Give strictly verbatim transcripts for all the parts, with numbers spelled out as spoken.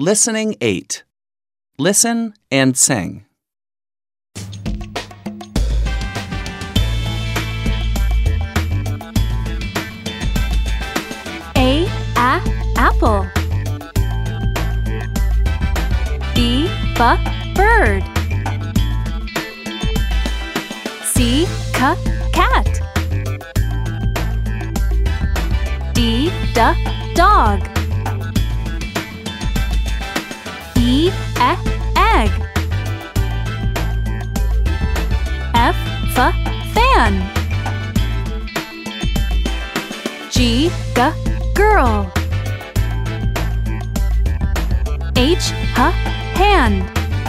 Listening eight. Listen and sing. A, a, apple. B, b, bird. C, c, cat. D, d, dog. E, e, egg. F, f, fan. G, g, girl. H, h, hand.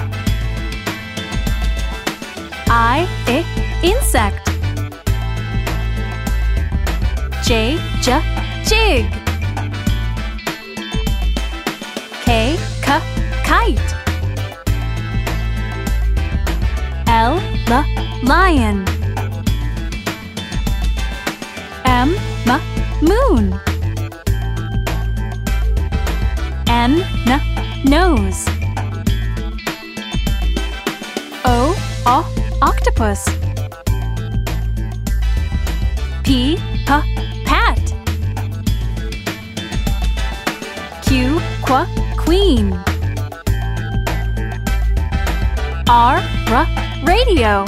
I, I, insect. J, j, jig. K, k, kite. L, l, lion. M, m, moon. N, n, nose. O, o, octopus. P, p, pat. Q, qu, queen. R, r, radio.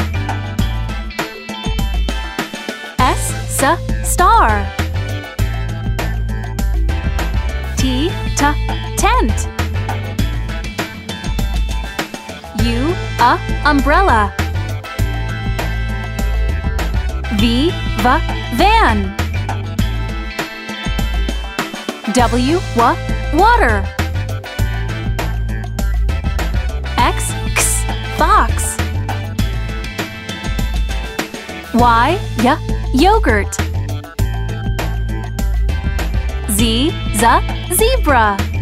S, s, star. T, t, tent. U, a, umbrella. V, v, van. W, w, water. X, x, fox. Y, y, yogurt. Z, z, zebra.